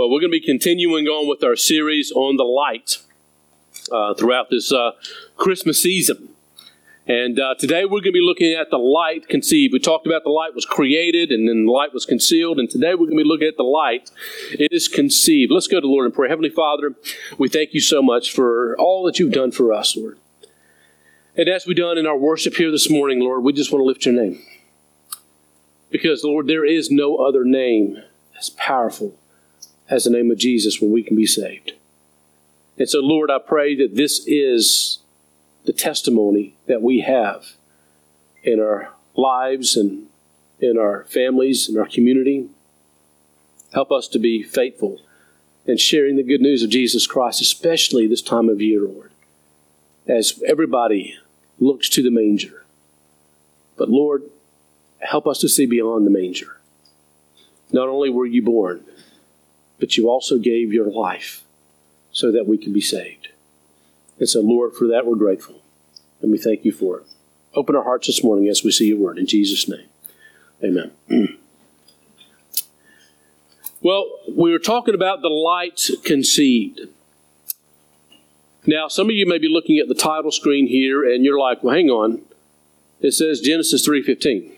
Well, we're going to be continuing on with our series on the light throughout this Christmas season. And today we're going to be looking at the light conceived. We talked about the light was created and then the light was concealed. And today we're going to be looking at the light is conceived. Let's go to the Lord in prayer. Heavenly Father, we thank you so much for all that you've done for us, Lord. And as we've done in our worship here this morning, Lord, we just want to lift your name. Because, Lord, there is no other name as powerful as the name of Jesus when we can be saved. And so, Lord, I pray that this is the testimony that we have in our lives and in our families and our community. Help us to be faithful in sharing the good news of Jesus Christ, especially this time of year, Lord, as everybody looks to the manger. But, Lord, help us to see beyond the manger. Not only were you born, but you also gave your life so that we can be saved. And so, Lord, for that we're grateful. And we thank you for it. Open our hearts this morning as we see your word. In Jesus' name, amen. Well, we were talking about the light conceived. Now, some of you may be looking at the title screen here, and you're like, well, hang on. It says Genesis 3:15.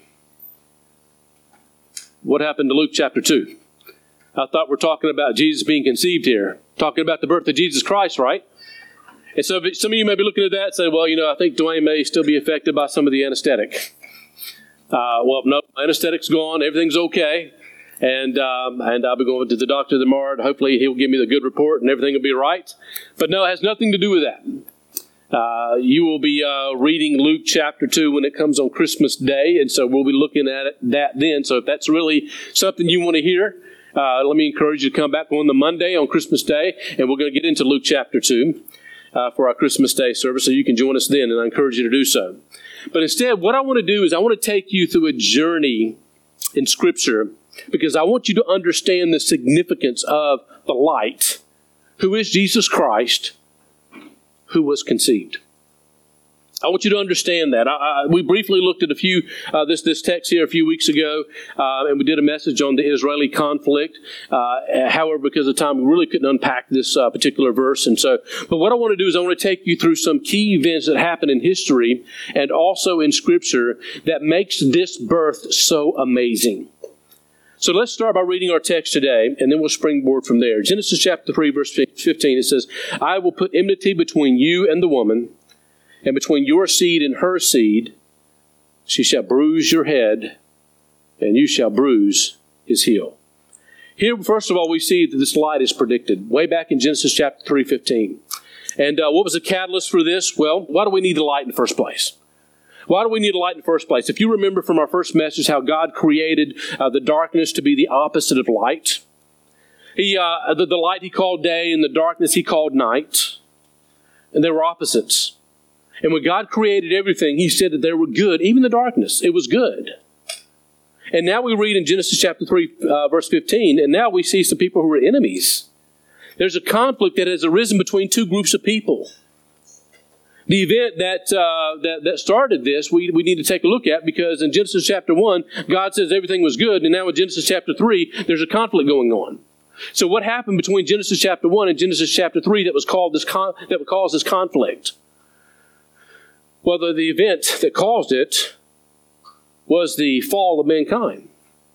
What happened to Luke chapter 2? I thought we're talking about Jesus being conceived here. Talking about the birth of Jesus Christ, right? And so some of you may be looking at that and say, well, I think Dwayne may still be affected by some of the anesthetic. Well, no, anesthetic's gone. Everything's okay. And I'll be going to the doctor tomorrow. Hopefully he'll give me the good report and everything will be right. But no, it has nothing to do with that. You will be reading Luke chapter 2 when it comes on Christmas Day. And so we'll be looking at that then. So if that's really something you want to hear, let me encourage you to come back on the Monday on Christmas Day, and we're going to get into Luke chapter 2 for our Christmas Day service, so you can join us then, and I encourage you to do so. But instead, what I want to do is I want to take you through a journey in Scripture, because I want you to understand the significance of the light, who is Jesus Christ, who was conceived. I want you to understand that. We briefly looked at this text here a few weeks ago, and we did a message on the Israeli conflict. However, because of time, we really couldn't unpack this particular verse. But what I want to do is I want to take you through some key events that happened in history and also in Scripture that makes this birth so amazing. So let's start by reading our text today, and then we'll springboard from there. Genesis chapter 3, verse 15, it says, I will put enmity between you and the woman, and between your seed and her seed. She shall bruise your head, and you shall bruise his heel. Here, first of all, we see that this light is predicted way back in Genesis chapter 3:15. And what was the catalyst for this? Well, why do we need the light in the first place? Why do we need a light in the first place? If you remember from our first message how God created the darkness to be the opposite of light. The light he called day, and the darkness he called night. And they were opposites. And when God created everything, he said that they were good, even the darkness. It was good. And now we read in Genesis chapter 3, verse 15, and now we see some people who are enemies. There's a conflict that has arisen between two groups of people. The event that started this, we need to take a look at, because in Genesis chapter 1, God says everything was good, and now in Genesis chapter 3, there's a conflict going on. So what happened between Genesis chapter 1 and Genesis chapter 3 that would cause this conflict? Well, the event that caused it was the fall of mankind.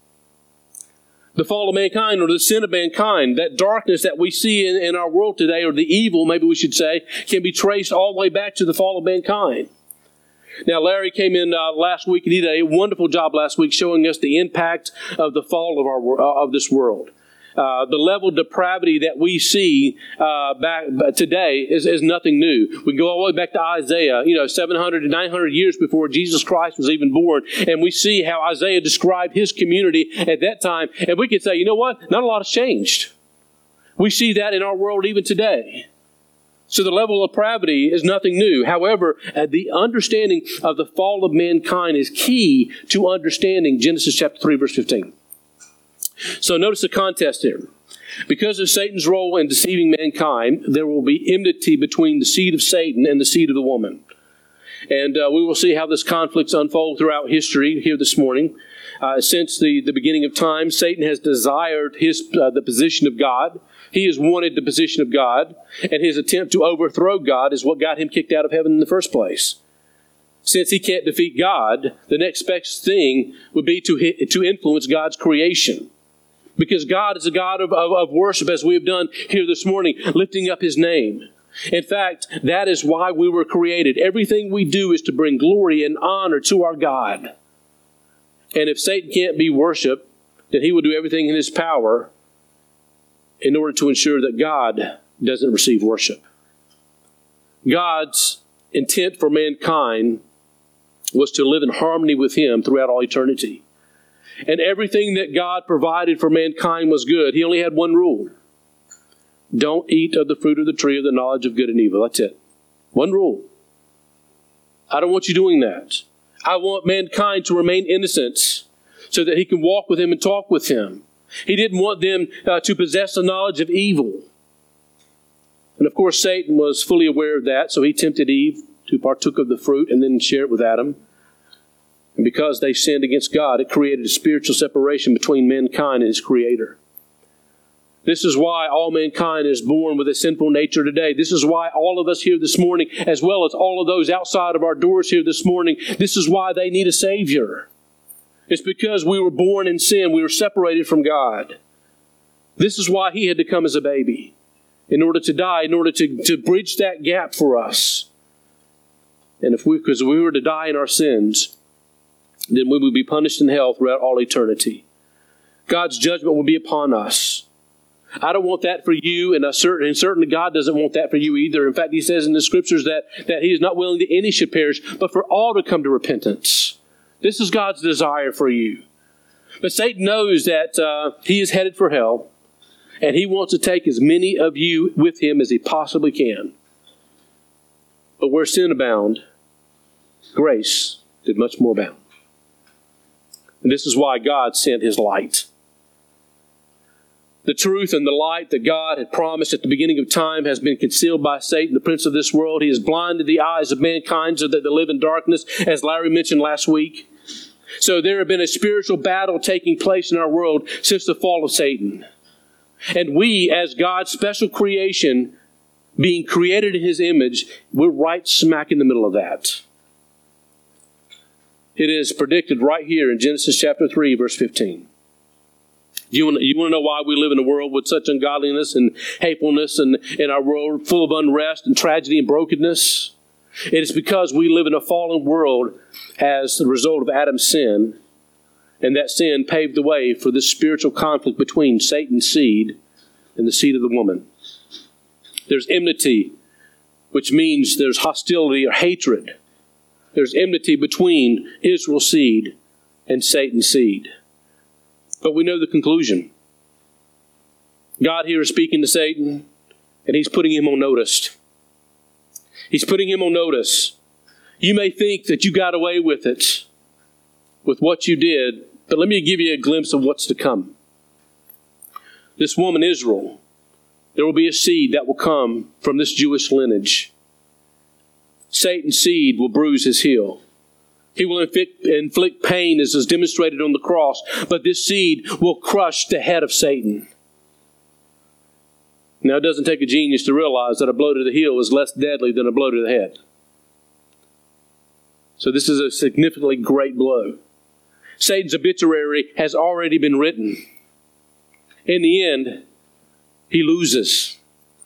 The fall of mankind, or the sin of mankind, that darkness that we see in our world today, or the evil, maybe we should say, can be traced all the way back to the fall of mankind. Now, Larry came in last week, and he did a wonderful job last week showing us the impact of the fall of this world. The level of depravity that we see back today is nothing new. We go all the way back to Isaiah, 700 to 900 years before Jesus Christ was even born, and we see how Isaiah described his community at that time, and we can say, you know what? Not a lot has changed. We see that in our world even today. So the level of depravity is nothing new. However, the understanding of the fall of mankind is key to understanding Genesis chapter 3, verse 15. So notice the context here. Because of Satan's role in deceiving mankind, there will be enmity between the seed of Satan and the seed of the woman. And we will see how this conflicts unfold throughout history here this morning. since the beginning of time, Satan has desired the position of God. He has wanted the position of God, and his attempt to overthrow God is what got him kicked out of heaven in the first place. Since he can't defeat God, the next best thing would be to influence God's creation. Because God is a God of worship, as we have done here this morning, lifting up his name. In fact, that is why we were created. Everything we do is to bring glory and honor to our God. And if Satan can't be worshiped, then he will do everything in his power in order to ensure that God doesn't receive worship. God's intent for mankind was to live in harmony with him throughout all eternity. And everything that God provided for mankind was good. He only had one rule. Don't eat of the fruit of the tree of the knowledge of good and evil. That's it. One rule. I don't want you doing that. I want mankind to remain innocent so that he can walk with him and talk with him. He didn't want them to possess the knowledge of evil. And of course, Satan was fully aware of that, so he tempted Eve to partook of the fruit and then share it with Adam. And because they sinned against God, it created a spiritual separation between mankind and his Creator. This is why all mankind is born with a sinful nature today. This is why all of us here this morning, as well as all of those outside of our doors here this morning, this is why they need a Savior. It's because we were born in sin. We were separated from God. This is why he had to come as a baby, in order to die, in order to bridge that gap for us. And because we were to die in our sins, then we would be punished in hell throughout all eternity. God's judgment will be upon us. I don't want that for you, and certainly God doesn't want that for you either. In fact, he says in the Scriptures that he is not willing that any should perish, but for all to come to repentance. This is God's desire for you. But Satan knows that he is headed for hell, and he wants to take as many of you with him as he possibly can. But where sin abound, grace did much more abound. And this is why God sent his light. The truth and the light that God had promised at the beginning of time has been concealed by Satan, the prince of this world. He has blinded the eyes of mankind so that they live in darkness, as Larry mentioned last week. So there have been a spiritual battle taking place in our world since the fall of Satan. And we, as God's special creation, being created in his image, we're right smack in the middle of that. It is predicted right here in Genesis chapter 3, verse 15. You want to know why we live in a world with such ungodliness and hatefulness, and in our world full of unrest and tragedy and brokenness? It is because we live in a fallen world as the result of Adam's sin, and that sin paved the way for this spiritual conflict between Satan's seed and the seed of the woman. There's enmity, which means there's hostility or hatred. There's enmity between Israel's seed and Satan's seed. But we know the conclusion. God here is speaking to Satan, and he's putting him on notice. He's putting him on notice. You may think that you got away with it, with what you did, but let me give you a glimpse of what's to come. This woman, Israel, there will be a seed that will come from this Jewish lineage. Satan's seed will bruise his heel. He will inflict pain as is demonstrated on the cross, but this seed will crush the head of Satan. Now, it doesn't take a genius to realize that a blow to the heel is less deadly than a blow to the head. So this is a significantly great blow. Satan's obituary has already been written. In the end, he loses.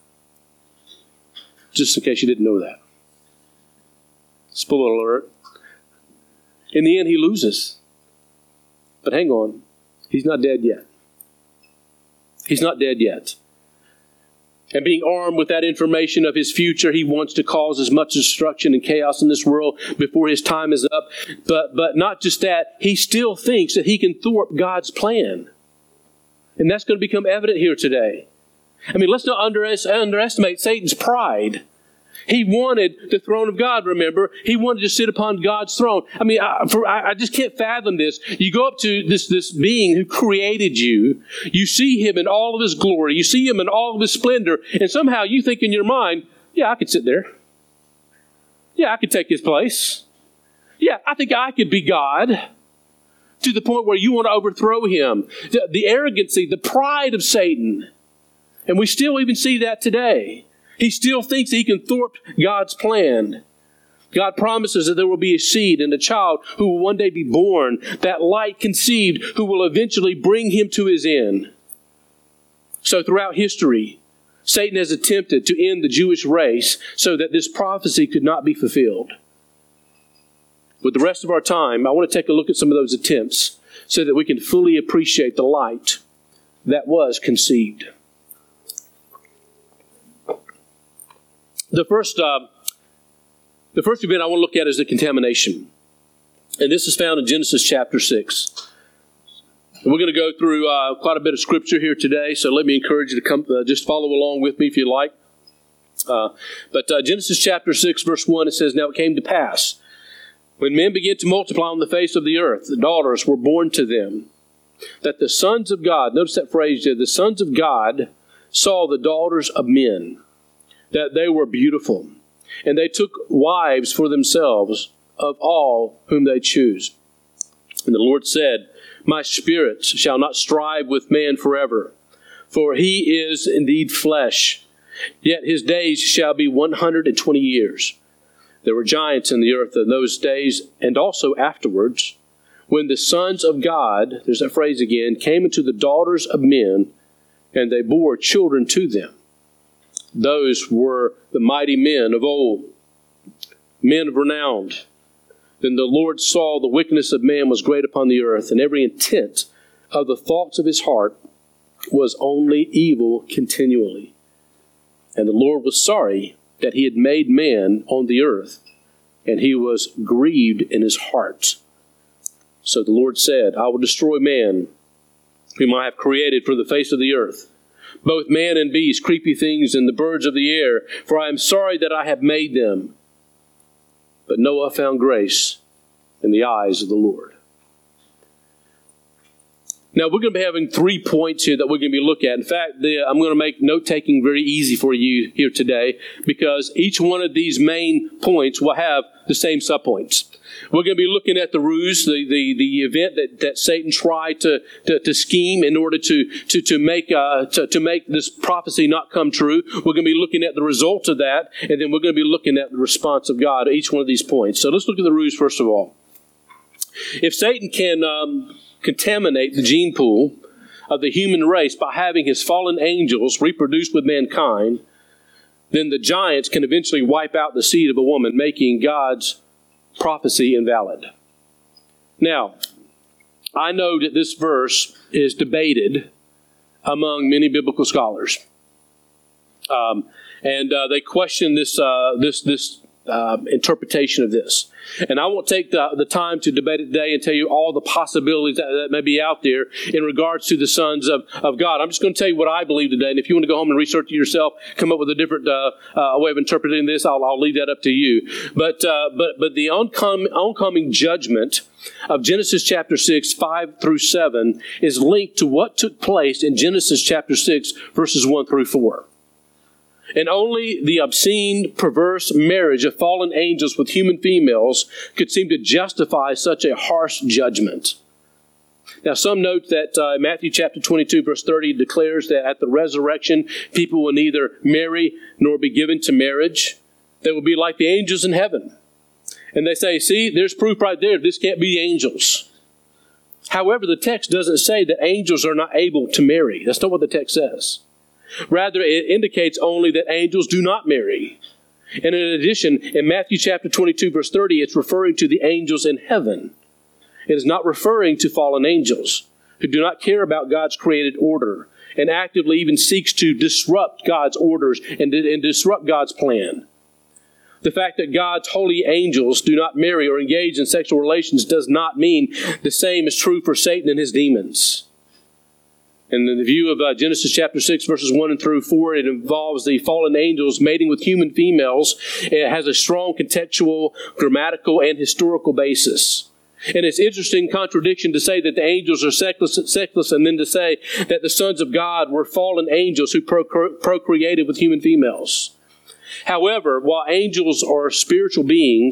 Just in case you didn't know that. Spoiler alert. In the end, he loses. But hang on. He's not dead yet. He's not dead yet. And being armed with that information of his future, he wants to cause as much destruction and chaos in this world before his time is up. But not just that, he still thinks that he can thwart God's plan. And that's going to become evident here today. I mean, let's not underestimate Satan's pride. He wanted the throne of God, remember? He wanted to sit upon God's throne. I mean, I just can't fathom this. You go up to this being who created you. You see him in all of his glory. You see him in all of his splendor. And somehow you think in your mind, yeah, I could sit there. Yeah, I could take his place. Yeah, I think I could be God. to the point where you want to overthrow him. The arrogancy, the pride of Satan. And we still even see that today. He still thinks he can thwart God's plan. God promises that there will be a seed and a child who will one day be born, that light conceived, who will eventually bring him to his end. So throughout history, Satan has attempted to end the Jewish race so that this prophecy could not be fulfilled. With the rest of our time, I want to take a look at some of those attempts so that we can fully appreciate the light that was conceived. The first event I want to look at is the contamination. And this is found in Genesis chapter 6. And we're going to go through quite a bit of scripture here today, so let me encourage you to come just follow along with me if you like. But Genesis chapter 6, verse 1, it says, "Now it came to pass, when men began to multiply on the face of the earth, the daughters were born to them, that the sons of God," notice that phrase there, "the sons of God saw the daughters of men, that they were beautiful. And they took wives for themselves of all whom they choose. And the Lord said, My spirit shall not strive with man forever, for he is indeed flesh. Yet his days shall be 120 years. There were giants in the earth in those days, and also afterwards, when the sons of God," there's that phrase again, "came into the daughters of men, and they bore children to them. Those were the mighty men of old, men of renown. Then the Lord saw the wickedness of man was great upon the earth, and every intent of the thoughts of his heart was only evil continually. And the Lord was sorry that he had made man on the earth, and he was grieved in his heart. So the Lord said, I will destroy man, whom I have created from the face of the earth, both man and beast, creepy things, and the birds of the air, for I am sorry that I have made them. But Noah found grace in the eyes of the Lord." Now, we're going to be having 3 points here that we're going to be looking at. In fact, I'm going to make note-taking very easy for you here today, because each one of these main points will have the same subpoints. We're going to be looking at the ruse, the event that Satan tried to scheme in order to make this prophecy not come true. We're going to be looking at the result of that, and then we're going to be looking at the response of God at each one of these points. So let's look at the ruse first of all. If Satan can contaminate the gene pool of the human race by having his fallen angels reproduce with mankind, then the giants can eventually wipe out the seed of a woman, making God's prophecy invalid. Now, I know that this verse is debated among many biblical scholars, and they question this interpretation of this. And I won't take the time to debate it today and tell you all the possibilities that may be out there in regards to the sons of God. I'm just going to tell you what I believe today. And if you want to go home and research it yourself, come up with a different way of interpreting this, I'll leave that up to you. But the oncoming judgment of Genesis chapter 6, 5 through 7 is linked to what took place in Genesis chapter 6, verses 1 through 4. And only the obscene, perverse marriage of fallen angels with human females could seem to justify such a harsh judgment. Now, some note that Matthew chapter 22, verse 30 declares that at the resurrection, people will neither marry nor be given to marriage. They will be like the angels in heaven. And they say, see, there's proof right there. This can't be angels. However, the text doesn't say that angels are not able to marry. That's not what the text says. Rather, it indicates only that angels do not marry. And in addition, in Matthew chapter 22, verse 30, it's referring to the angels in heaven. It is not referring to fallen angels who do not care about God's created order and actively even seeks to disrupt God's orders and disrupt God's plan. The fact that God's holy angels do not marry or engage in sexual relations does not mean the same is true for Satan and his demons. And in the view of Genesis chapter 6, verses 1 and through 4, it involves the fallen angels mating with human females. It has a strong contextual, grammatical, and historical basis. And it's interesting contradiction to say that the angels are sexless and then to say that the sons of God were fallen angels who procreated with human females. However, while angels are spiritual beings,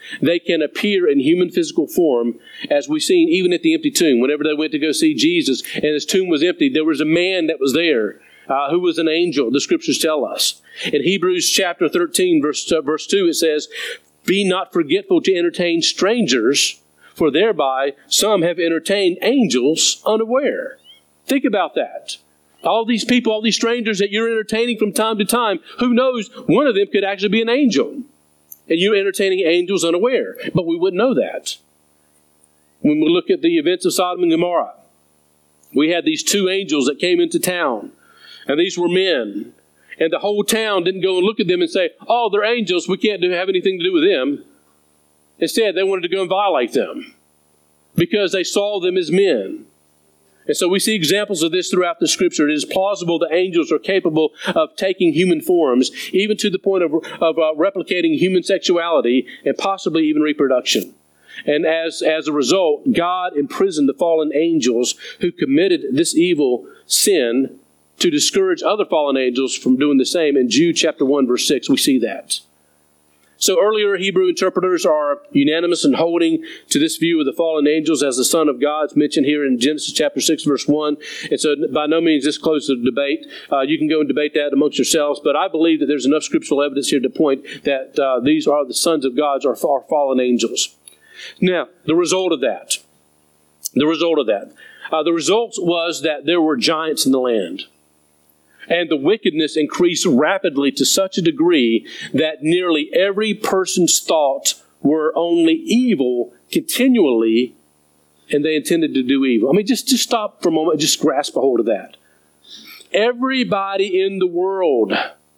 they can appear in human physical form, as we've seen even at the empty tomb. Whenever they went to go see Jesus and his tomb was empty, there was a man that was there who was an angel, the scriptures tell us. In Hebrews chapter 13, verse 2, it says, "Be not forgetful to entertain strangers, for thereby some have entertained angels unaware." Think about that. All these people, all these strangers that you're entertaining from time to time, who knows, one of them could actually be an angel. And you're entertaining angels unaware. But we wouldn't know that. When we look at the events of Sodom and Gomorrah, we had these two angels that came into town. And these were men. And the whole town didn't go and look at them and say, "Oh, they're angels, we can't have anything to do with them." Instead, they wanted to go and violate them because they saw them as men. And so we see examples of this throughout the Scripture. It is plausible that angels are capable of taking human forms, even to the point of replicating human sexuality and possibly even reproduction. And as a result, God imprisoned the fallen angels who committed this evil sin to discourage other fallen angels from doing the same. In Jude chapter 1, verse 6, we see that. So earlier Hebrew interpreters are unanimous in holding to this view of the fallen angels as the Son of God. It's mentioned here in Genesis chapter 6, verse 1. And so by no means this closes the debate. You can go and debate that amongst yourselves. But I believe that there's enough scriptural evidence here to point that these are the sons of God, are fallen angels. Now, the result of that. The result was that there were giants in the land. And the wickedness increased rapidly to such a degree that nearly every person's thoughts were only evil continually, and they intended to do evil. I mean, just stop for a moment and just grasp a hold of that. Everybody in the world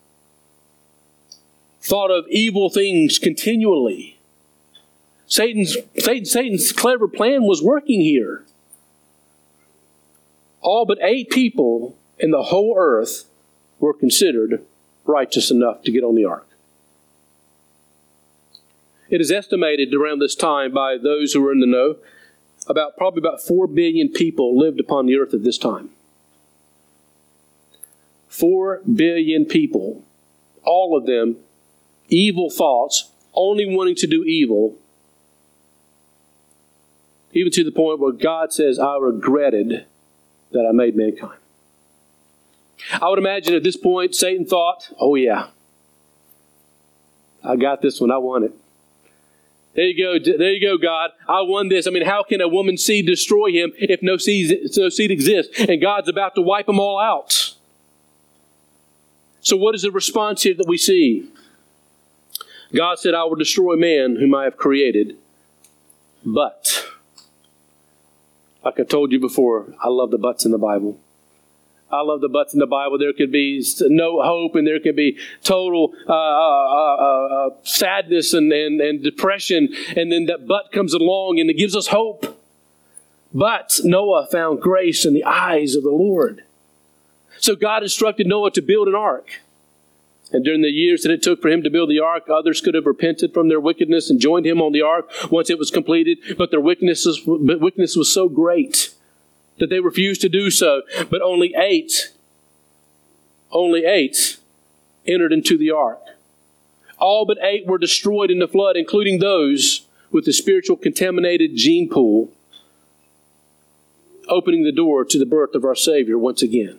thought of evil things continually. Satan's clever plan was working here. All but 8 people in the whole earth were considered righteous enough to get on the ark. It is estimated around this time by those who are in the know, probably about 4 billion people lived upon the earth at this time. 4 billion people, all of them evil thoughts, only wanting to do evil, even to the point where God says, "I regretted that I made mankind." I would imagine at this point, Satan thought, "Oh yeah, I got this one. I won it. There you go, God. I won this. I mean, how can a woman's seed destroy him if no seed exists? And God's about to wipe them all out." So what is the response here that we see? God said, "I will destroy man whom I have created. But," like I told you before, I love the buts in the Bible. I love the buts in the Bible. There could be no hope, and there could be total sadness and depression. And then that but comes along, and it gives us hope. But Noah found grace in the eyes of the Lord. So God instructed Noah to build an ark. And during the years that it took for him to build the ark, others could have repented from their wickedness and joined him on the ark once it was completed. But their wickedness was so great that they refused to do so. But only eight entered into the ark. All but 8 were destroyed in the flood, including those with the spiritual contaminated gene pool, opening the door to the birth of our Savior once again.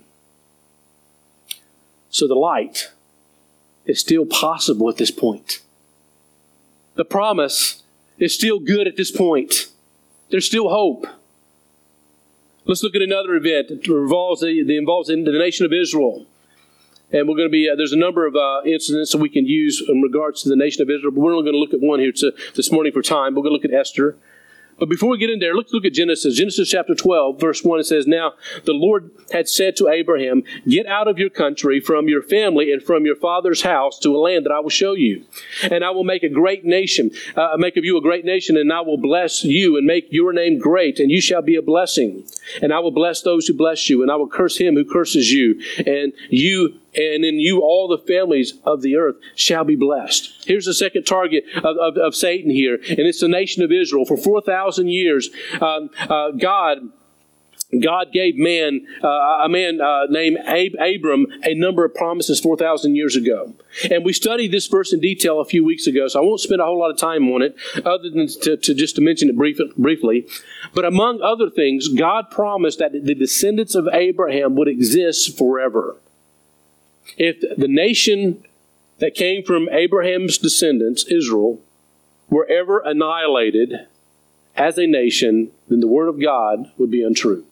So the light is still possible at this point. The promise is still good at this point. There's still hope. Let's look at another event that involves the nation of Israel. And we're going to be, there's a number of incidents that we can use in regards to the nation of Israel, but we're only going to look at one here this morning for time. We're going to look at Esther. But before we get in there, let's look at Genesis. Genesis chapter 12, verse 1, it says, "Now the Lord had said to Abraham, 'Get out of your country, from your family, and from your father's house to a land that I will show you. And I will make a great nation, make of you a great nation, and I will bless you and make your name great, and you shall be a blessing. And I will bless those who bless you, and I will curse him who curses you. And in you all the families of the earth shall be blessed.'" Here's the second target of Satan here, and it's the nation of Israel. For 4,000 years, God God gave a man named Abram, a number of promises 4,000 years ago. And we studied this verse in detail a few weeks ago, so I won't spend a whole lot of time on it, other than to mention it briefly. But among other things, God promised that the descendants of Abraham would exist forever. If the nation that came from Abraham's descendants, Israel, were ever annihilated as a nation, then the word of God would be untrue.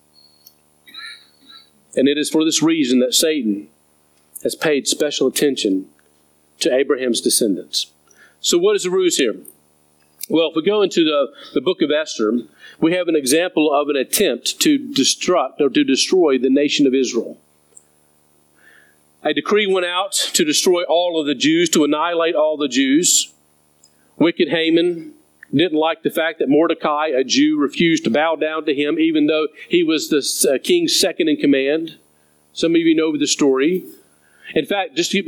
And it is for this reason that Satan has paid special attention to Abraham's descendants. So what is the ruse here? Well, if we go into the book of Esther, we have an example of an attempt to destroy the nation of Israel. A decree went out to destroy all of the Jews, to annihilate all the Jews. Wicked Haman didn't like the fact that Mordecai, a Jew, refused to bow down to him, even though he was the king's second in command. Some of you know the story. In fact, just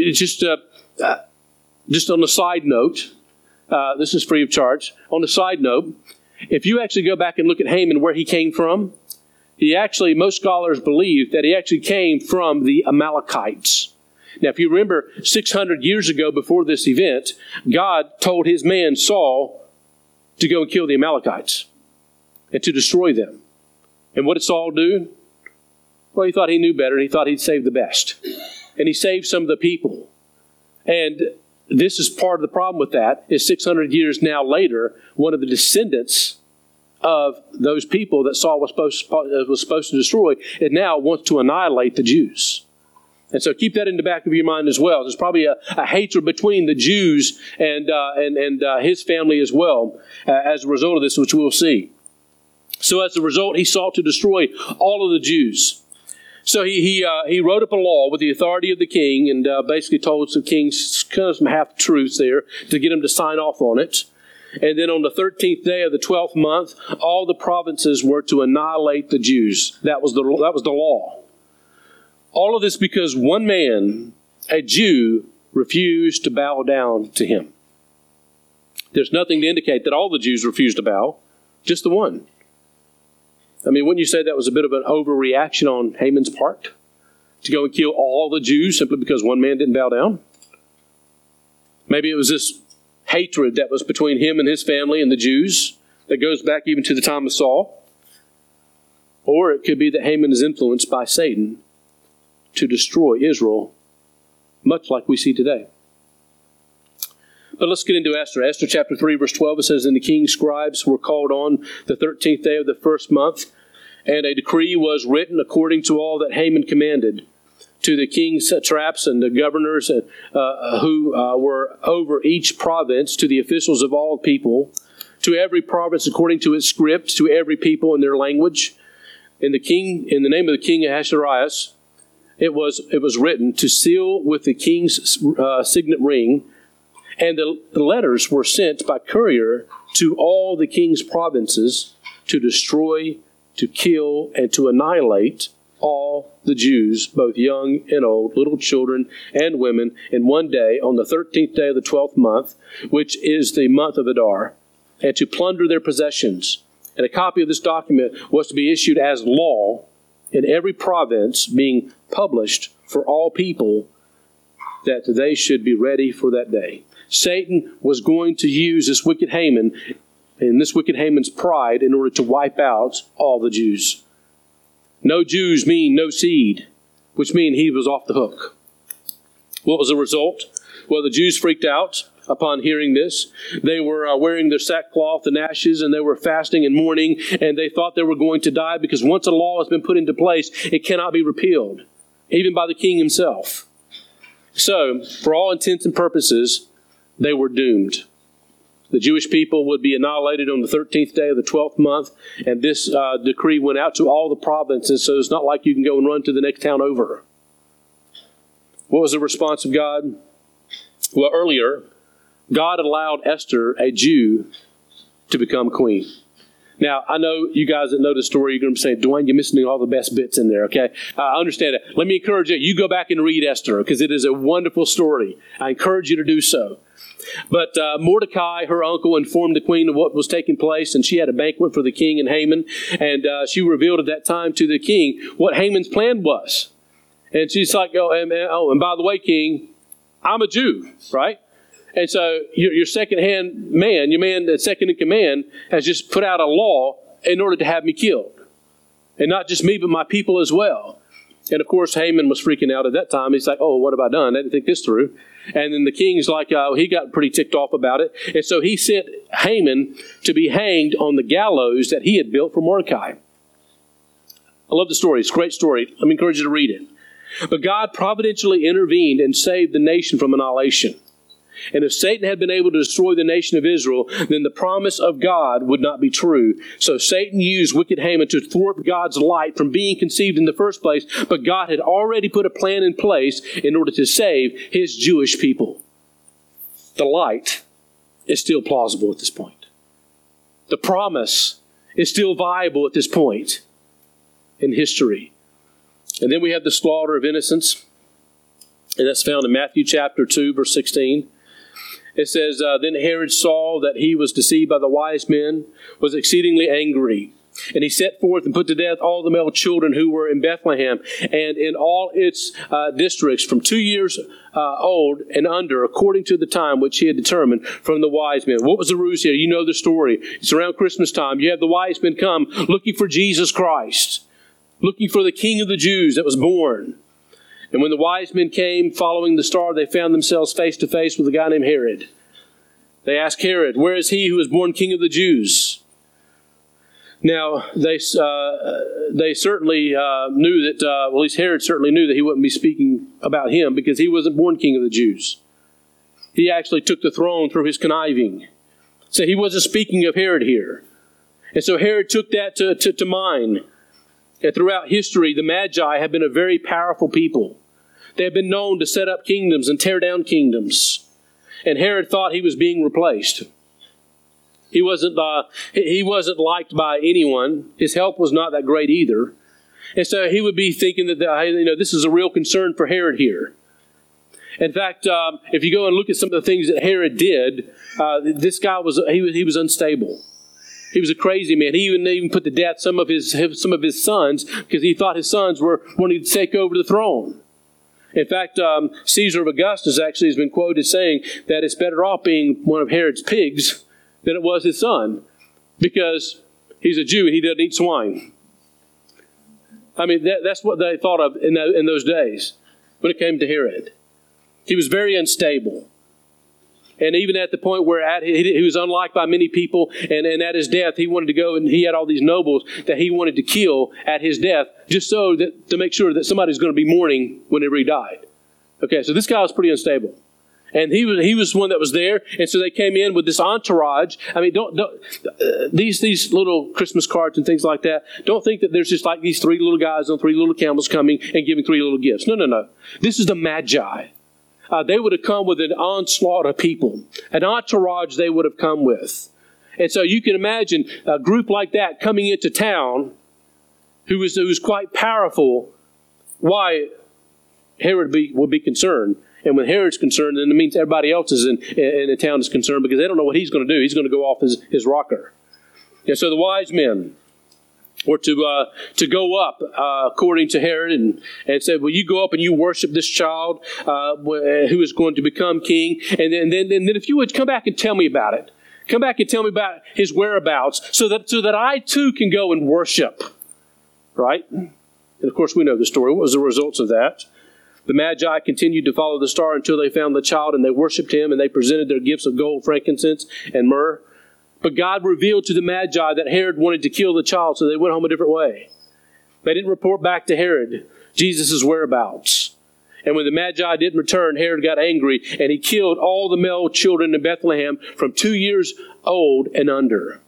on a side note, this is free of charge. On a side note, if you actually go back and look at Haman, where he came from, most scholars believe that he actually came from the Amalekites. Now, if you remember, 600 years ago before this event, God told his man Saul to go and kill the Amalekites and to destroy them. And what did Saul do? Well, he thought he knew better, and he thought he'd save the best. And he saved some of the people. And this is part of the problem with that, is 600 years now later, one of the descendants of those people that Saul was supposed to destroy, and now wants to annihilate the Jews. And so keep that in the back of your mind as well. There's probably a hatred between the Jews and his family as well as a result of this, which we'll see. So as a result, he sought to destroy all of the Jews. So he wrote up a law with the authority of the king and basically told the king kind of some half-truths there to get him to sign off on it. And then on the 13th day of the 12th month, all the provinces were to annihilate the Jews. That was the law. All of this because one man, a Jew, refused to bow down to him. There's nothing to indicate that all the Jews refused to bow, just the one. I mean, wouldn't you say that was a bit of an overreaction on Haman's part? To go and kill all the Jews simply because one man didn't bow down? Maybe it was this hatred that was between him and his family and the Jews that goes back even to the time of Saul. Or it could be that Haman is influenced by Satan to destroy Israel, much like we see today. But let's get into Esther. Esther chapter 3, verse 12, it says, "And the king's scribes were called on the 13th day of the first month, and a decree was written according to all that Haman commanded, to the king's satraps and the governors who were over each province, to the officials of all people, to every province according to its script, to every people in their language. In the name of the king Ahasuerus, it was written to seal with the king's signet ring, and the letters were sent by courier to all the king's provinces to destroy, to kill, and to annihilate all the Jews, both young and old, little children and women, in one day, on the 13th day of the 12th month, which is the month of Adar, and to plunder their possessions. And a copy of this document was to be issued as law in every province, being published for all people, that they should be ready for that day." Satan was going to use this wicked Haman and this wicked Haman's pride in order to wipe out all the Jews. No Jews mean no seed, which means he was off the hook. What was the result? Well, the Jews freaked out upon hearing this. They were wearing their sackcloth and ashes, and they were fasting and mourning, and they thought they were going to die, because once a law has been put into place, it cannot be repealed, even by the king himself. So, for all intents and purposes, they were doomed. The Jewish people would be annihilated on the 13th day of the 12th month, and this decree went out to all the provinces, so it's not like you can go and run to the next town over. What was the response of God? Well, earlier, God allowed Esther, a Jew, to become queen. Now, I know you guys that know the story, you're going to be saying, Dwayne, you're missing all the best bits in there, okay? I understand that. Let me encourage you, you go back and read Esther, because it is a wonderful story. I encourage you to do so. But Mordecai, her uncle, informed the queen of what was taking place, and she had a banquet for the king and Haman, and she revealed at that time to the king what Haman's plan was. And she's like, and by the way, king, I'm a Jew, right? And so your second-hand man, your man that's second in command, has just put out a law in order to have me killed. And not just me, but my people as well. And of course, Haman was freaking out at that time. He's like, oh, what have I done? I didn't think this through. And then the king's like, he got pretty ticked off about it. And so he sent Haman to be hanged on the gallows that he had built for Mordecai. I love the story. It's a great story. Let me encourage you to read it. But God providentially intervened and saved the nation from annihilation. And if Satan had been able to destroy the nation of Israel, then the promise of God would not be true. So Satan used wicked Haman to thwart God's light from being conceived in the first place, but God had already put a plan in place in order to save His Jewish people. The light is still plausible at this point. The promise is still viable at this point in history. And then we have the slaughter of innocents, and that's found in Matthew chapter 2, verse 16. It says, Then Herod saw that he was deceived by the wise men, was exceedingly angry. And he set forth and put to death all the male children who were in Bethlehem and in all its districts from 2 years old and under, according to the time which he had determined from the wise men. What was the ruse here? You know the story. It's around Christmas time. You have the wise men come looking for Jesus Christ, looking for the King of the Jews that was born. And when the wise men came following the star, they found themselves face to face with a guy named Herod. They asked Herod, where is he who was born King of the Jews? Now, they certainly knew that, at least Herod certainly knew that he wouldn't be speaking about him because he wasn't born King of the Jews. He actually took the throne through his conniving. So he wasn't speaking of Herod here. And so Herod took that to mind. And throughout history, the Magi have been a very powerful people. They have been known to set up kingdoms and tear down kingdoms. And Herod thought he was being replaced. He wasn't liked by anyone. His health was not that great either. And so he would be thinking that this is a real concern for Herod here. In fact, if you go and look at some of the things that Herod did, this guy was unstable. He was a crazy man. He even put to death some of his sons because he thought his sons were wanting to take over the throne. In fact, Caesar Augustus actually has been quoted saying that it's better off being one of Herod's pigs than it was his son because he's a Jew and he doesn't eat swine. I mean, that's what they thought of in those days when it came to Herod. He was very unstable. And even at the point where he was unliked by many people, and at his death, he wanted to go and he had all these nobles that he wanted to kill at his death, just so that to make sure that somebody's going to be mourning whenever he died. Okay, so this guy was pretty unstable, and he was one that was there, and so they came in with this entourage. I mean, these little Christmas cards and things like that. Don't think that there's just like these three little guys on three little camels coming and giving three little gifts. No. This is the Magi. They would have come with an onslaught of people, an entourage they would have come with. And so you can imagine a group like that coming into town who was quite powerful, why Herod would be concerned. And when Herod's concerned, then it means everybody else is in the town is concerned because they don't know what he's going to do. He's going to go off his rocker. And so the wise men were to go up according to Herod and said, well, you go up and you worship this child who is going to become king. And then if you would come back and tell me about it. Come back and tell me about his whereabouts so that I too can go and worship. Right? And of course we know the story. What was the results of that? The Magi continued to follow the star until they found the child and they worshiped him and they presented their gifts of gold, frankincense, and myrrh. But God revealed to the Magi that Herod wanted to kill the child, so they went home a different way. They didn't report back to Herod Jesus' whereabouts. And when the Magi didn't return, Herod got angry, and he killed all the male children in Bethlehem from 2 years old and under.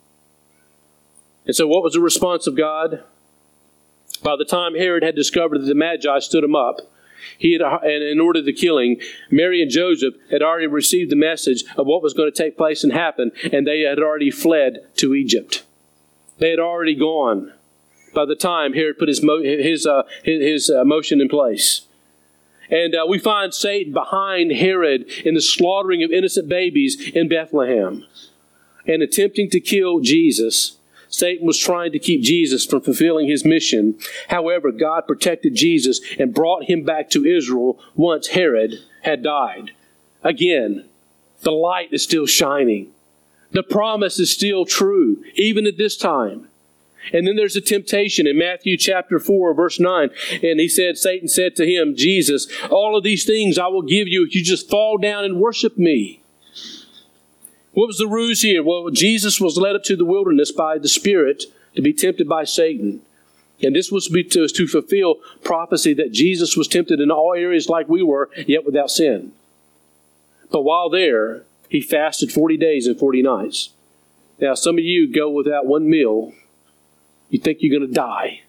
And so what was the response of God? By the time Herod had discovered that the Magi stood him up, and in order to killing, Mary and Joseph had already received the message of what was going to take place and happen, and they had already fled to Egypt. They had already gone by the time Herod put his motion in place. And we find Satan behind Herod in the slaughtering of innocent babies in Bethlehem. And attempting to kill Jesus, Satan was trying to keep Jesus from fulfilling his mission. However, God protected Jesus and brought him back to Israel once Herod had died. Again, the light is still shining. The promise is still true, even at this time. And then there's a temptation in Matthew chapter 4, verse 9. And Satan said to him, Jesus, all of these things I will give you if you just fall down and worship me. What was the ruse here? Well, Jesus was led up to the wilderness by the Spirit to be tempted by Satan. And this was to fulfill prophecy that Jesus was tempted in all areas like we were, yet without sin. But while there, he fasted 40 days and 40 nights. Now, some of you go without one meal. You think you're going to die.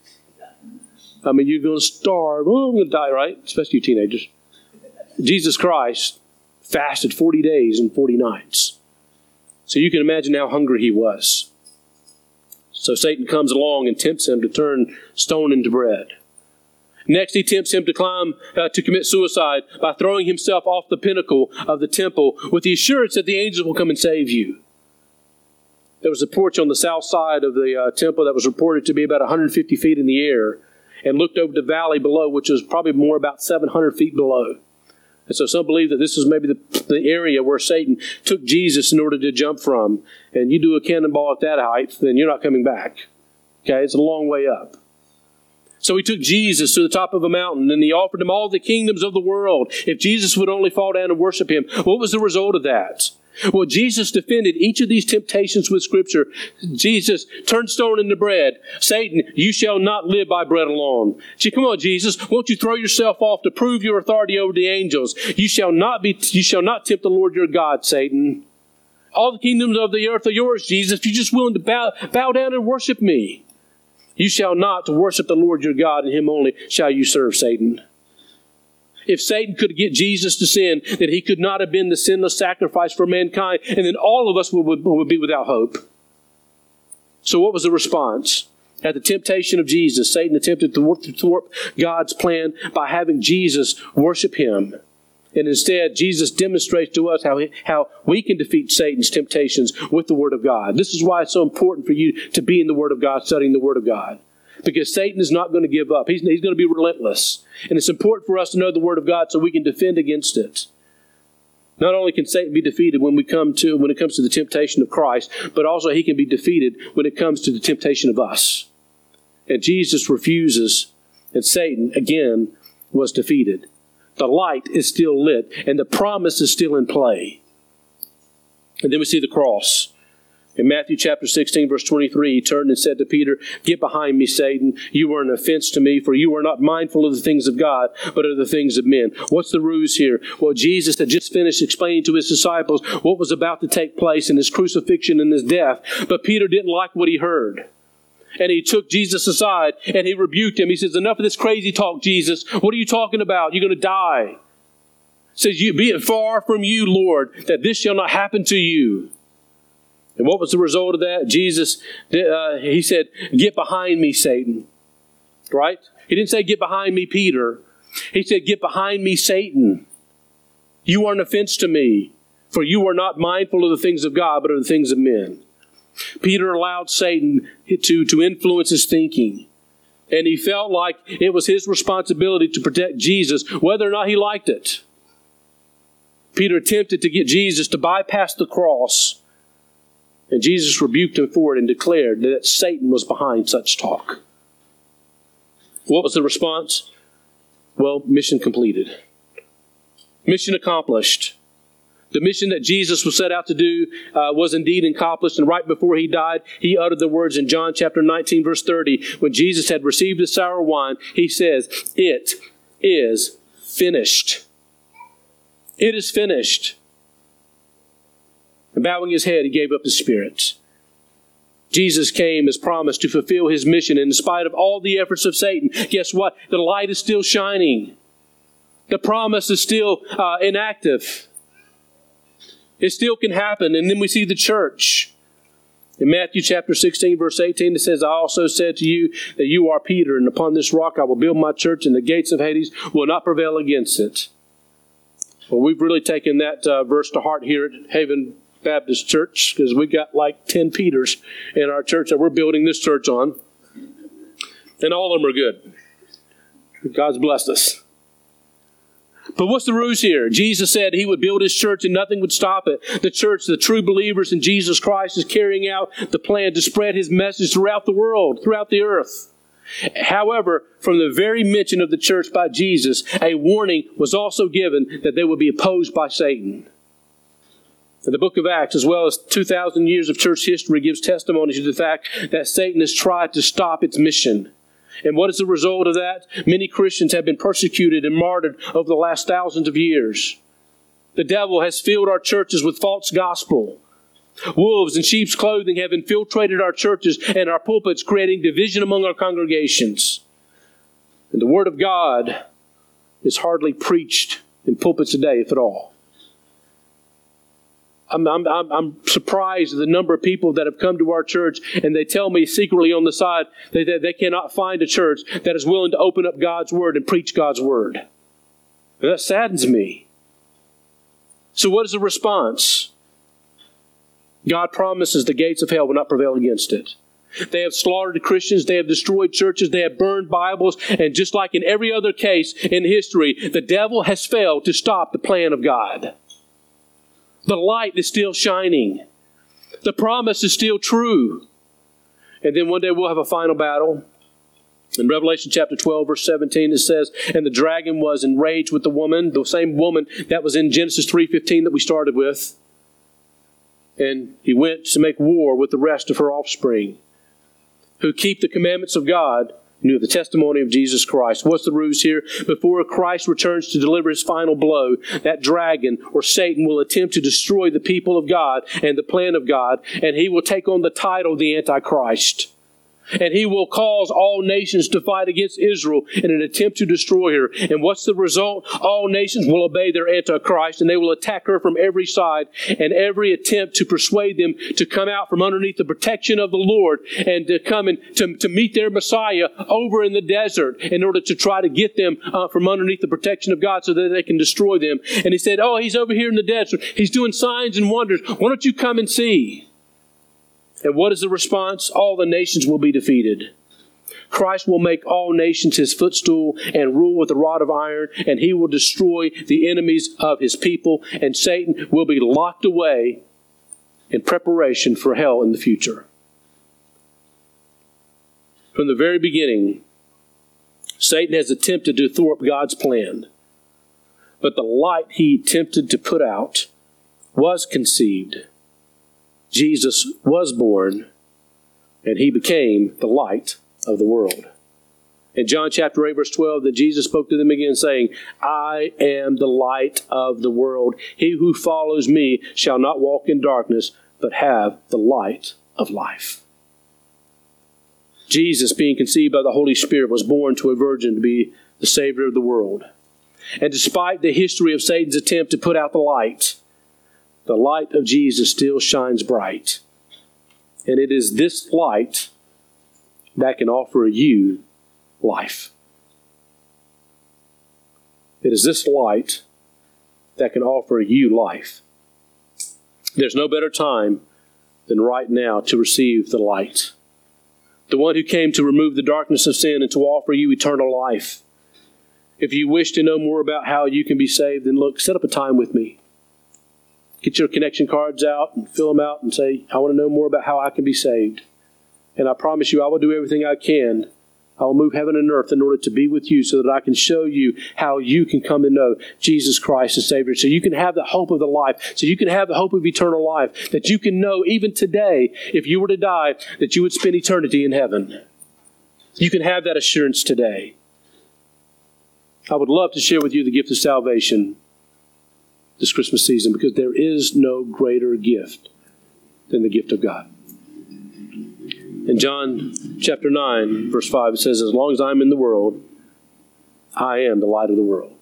I mean, you're going to starve. Oh, I'm going to die, right? Especially you teenagers. Jesus Christ fasted 40 days and 40 nights. So you can imagine how hungry he was. So Satan comes along and tempts him to turn stone into bread. Next, he tempts him to commit suicide by throwing himself off the pinnacle of the temple with the assurance that the angels will come and save you. There was a porch on the south side of the temple that was reported to be about 150 feet in the air and looked over the valley below, which was probably more about 700 feet below. And so some believe that this is maybe the area where Satan took Jesus in order to jump from. And you do a cannonball at that height, then you're not coming back. Okay, it's a long way up. So he took Jesus to the top of a mountain and he offered him all the kingdoms of the world if Jesus would only fall down and worship him. What was the result of that? Well, Jesus defended each of these temptations with Scripture. Jesus turned stone into bread. Satan, you shall not live by bread alone. Come on, Jesus, won't you throw yourself off to prove your authority over the angels? You shall not tempt the Lord your God, Satan. All the kingdoms of the earth are yours, Jesus, if you're just willing to bow down and worship me. You shall not worship the Lord your God, and him only shall you serve, Satan. If Satan could get Jesus to sin, then he could not have been the sinless sacrifice for mankind, and then all of us would be without hope. So what was the response? At the temptation of Jesus, Satan attempted to thwart God's plan by having Jesus worship him. And instead, Jesus demonstrates to us how we can defeat Satan's temptations with the Word of God. This is why it's so important for you to be in the Word of God, studying the Word of God. Because Satan is not going to give up. He's going to be relentless. And it's important for us to know the Word of God so we can defend against it. Not only can Satan be defeated when it comes to the temptation of Christ, but also he can be defeated when it comes to the temptation of us. And Jesus refuses, and Satan, again, was defeated. The light is still lit, and the promise is still in play. And then we see the cross. In Matthew chapter 16, verse 23, he turned and said to Peter, "Get behind me, Satan. You are an offense to me, for you are not mindful of the things of God, but of the things of men." What's the ruse here? Well, Jesus had just finished explaining to his disciples what was about to take place in his crucifixion and his death. But Peter didn't like what he heard. And he took Jesus aside and he rebuked him. He says, "Enough of this crazy talk, Jesus. What are you talking about? You're going to die." He says, "Be it far from you, Lord, that this shall not happen to you." And what was the result of that? Jesus, he said, "Get behind me, Satan." Right? He didn't say, "Get behind me, Peter." He said, "Get behind me, Satan. You are an offense to me, for you are not mindful of the things of God, but of the things of men." Peter allowed Satan to influence his thinking. And he felt like it was his responsibility to protect Jesus, whether or not he liked it. Peter attempted to get Jesus to bypass the cross. And Jesus rebuked him for it and declared that Satan was behind such talk. What was the response? Well, mission completed. Mission accomplished. The mission that Jesus was set out to do was indeed accomplished. And right before he died, he uttered the words in John chapter 19, verse 30. When Jesus had received the sour wine, he says, "It is finished." It is finished. And bowing his head, he gave up his spirit. Jesus came as promised to fulfill his mission. And in spite of all the efforts of Satan, guess what? The light is still shining. The promise is still inactive. It still can happen. And then we see the church. In Matthew chapter 16, verse 18, it says, I also said to you that you are Peter, and upon this rock I will build my church, and the gates of Hades will not prevail against it. Well, we've really taken that verse to heart here at Haven Baptist Church, because we got like 10 Peters in our church that we're building this church on. And all of them are good. God's blessed us. But what's the ruse here? Jesus said He would build His church and nothing would stop it. The church, the true believers in Jesus Christ, is carrying out the plan to spread His message throughout the world, throughout the earth. However, from the very mention of the church by Jesus, a warning was also given that they would be opposed by Satan. And the book of Acts, as well as 2,000 years of church history, gives testimony to the fact that Satan has tried to stop its mission. And what is the result of that? Many Christians have been persecuted and martyred over the last thousands of years. The devil has filled our churches with false gospel. Wolves in sheep's clothing have infiltrated our churches and our pulpits, creating division among our congregations. And the Word of God is hardly preached in pulpits today, if at all. I'm surprised at the number of people that have come to our church and they tell me secretly on the side that they cannot find a church that is willing to open up God's Word and preach God's Word. And that saddens me. So what is the response? God promises the gates of hell will not prevail against it. They have slaughtered Christians. They have destroyed churches. They have burned Bibles. And just like in every other case in history, the devil has failed to stop the plan of God. The light is still shining. The promise is still true. And then one day we'll have a final battle. In Revelation chapter 12, verse 17, it says, and the dragon was enraged with the woman, the same woman that was in Genesis 3:15 that we started with. And he went to make war with the rest of her offspring, who keep the commandments of God, knew the testimony of Jesus Christ. What's the ruse here? Before Christ returns to deliver His final blow, that dragon or Satan will attempt to destroy the people of God and the plan of God, and he will take on the title the Antichrist. And he will cause all nations to fight against Israel in an attempt to destroy her. And what's the result? All nations will obey their Antichrist, and they will attack her from every side. And every attempt to persuade them to come out from underneath the protection of the Lord and to come and to meet their Messiah over in the desert in order to try to get them from underneath the protection of God so that they can destroy them. And he said, oh, He's over here in the desert. He's doing signs and wonders. Why don't you come and see? And what is the response? All the nations will be defeated. Christ will make all nations His footstool and rule with a rod of iron, and He will destroy the enemies of His people, and Satan will be locked away in preparation for hell in the future. From the very beginning, Satan has attempted to thwart God's plan, but the light he attempted to put out was conceived. Jesus was born, and He became the light of the world. In John chapter 8, verse 12, that Jesus spoke to them again, saying, I am the light of the world. He who follows me shall not walk in darkness, but have the light of life. Jesus, being conceived by the Holy Spirit, was born to a virgin to be the Savior of the world. And despite the history of Satan's attempt to put out the light of Jesus still shines bright. And it is this light that can offer you life. It is this light that can offer you life. There's no better time than right now to receive the light. The one who came to remove the darkness of sin and to offer you eternal life. If you wish to know more about how you can be saved, then look, set up a time with me. Get your connection cards out and fill them out and say, I want to know more about how I can be saved. And I promise you, I will do everything I can. I will move heaven and earth in order to be with you so that I can show you how you can come to know Jesus Christ as Savior. So you can have the hope of the life. So you can have the hope of eternal life. That you can know even today, if you were to die, that you would spend eternity in heaven. You can have that assurance today. I would love to share with you the gift of salvation this Christmas season, because there is no greater gift than the gift of God. In John chapter 9, verse 5, it says, as long as I'm in the world, I am the light of the world.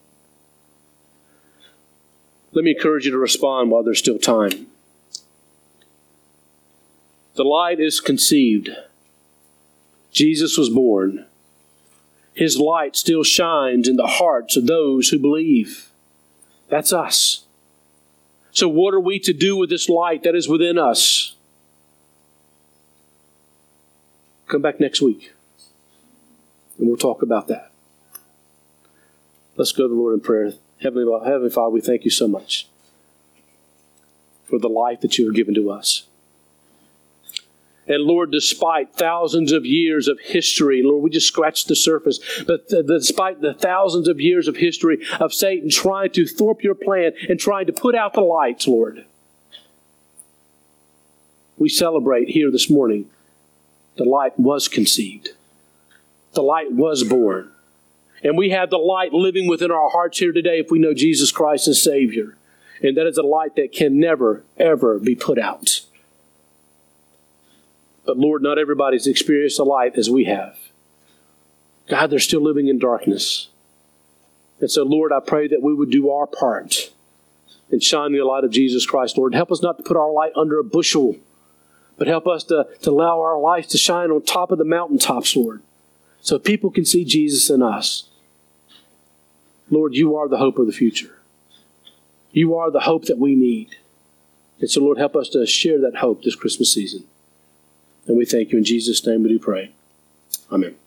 Let me encourage you to respond while there's still time. The light is conceived. Jesus was born. His light still shines in the hearts of those who believe. That's us. So what are we to do with this light that is within us? Come back next week, and we'll talk about that. Let's go to the Lord in prayer. Heavenly Father, we thank you so much for the life that you have given to us. And Lord, despite thousands of years of history, Lord, we just scratched the surface, but despite the thousands of years of history of Satan trying to thwart your plan and trying to put out the lights, Lord, we celebrate here this morning the light was conceived. The light was born. And we have the light living within our hearts here today if we know Jesus Christ as Savior. And that is a light that can never, ever be put out. But Lord, not everybody's experienced the light as we have. God, they're still living in darkness. And so, Lord, I pray that we would do our part in shining the light of Jesus Christ. Lord, help us not to put our light under a bushel, but help us to allow our lights to shine on top of the mountaintops, Lord, so people can see Jesus in us. Lord, you are the hope of the future. You are the hope that we need. And so, Lord, help us to share that hope this Christmas season. And we thank you in Jesus' name we do pray. Amen.